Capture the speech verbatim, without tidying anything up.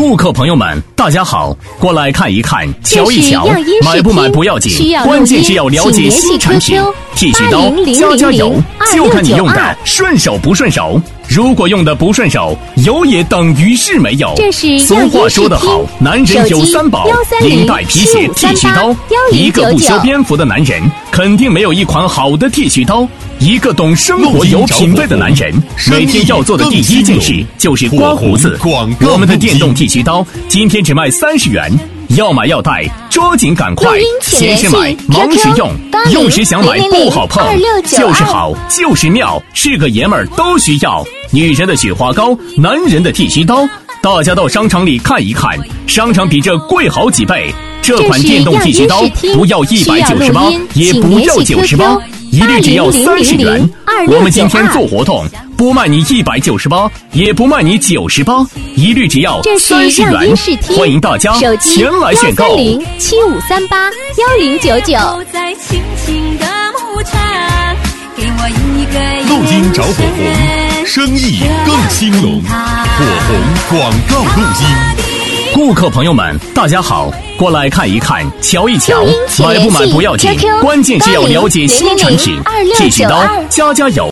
顾客朋友们，大家好，过来看一看，瞧一瞧，买不买不要紧，关键是要了解新产品。剃须刀家家有，就看你用的顺手不顺手。如果用的不顺手，有也等于是没有。俗话说得好，男人有三宝：领带、皮鞋、剃须刀。一个不修边幅的男人，肯定没有一款好的剃须刀。一个懂生活有品味的男人，每天要做的第一件事就是刮胡子。我们的电动剃须刀今天只卖三十元，要买要带，抓紧赶快！闲时买，忙时用，用时想买不好碰，就是好，就是妙，是个爷们儿都需要。女人的雪花膏，男人的剃须刀，大家到商场里看一看，商场比这贵好几倍。这款电动剃须刀不要一百九十八，也不要九十八。一律只要三十元，我们今天做活动，不卖你一百九十八，也不卖你九十八，一律只要三十元。欢迎大家前来选购。 幺三零七五三八幺零九九。 录音找火红，生意更兴隆。火红广告录音。 顾客朋友们，大家好，过来看一看，瞧一瞧，买不买不要紧，关键是要了解新产品。剃须刀家家有。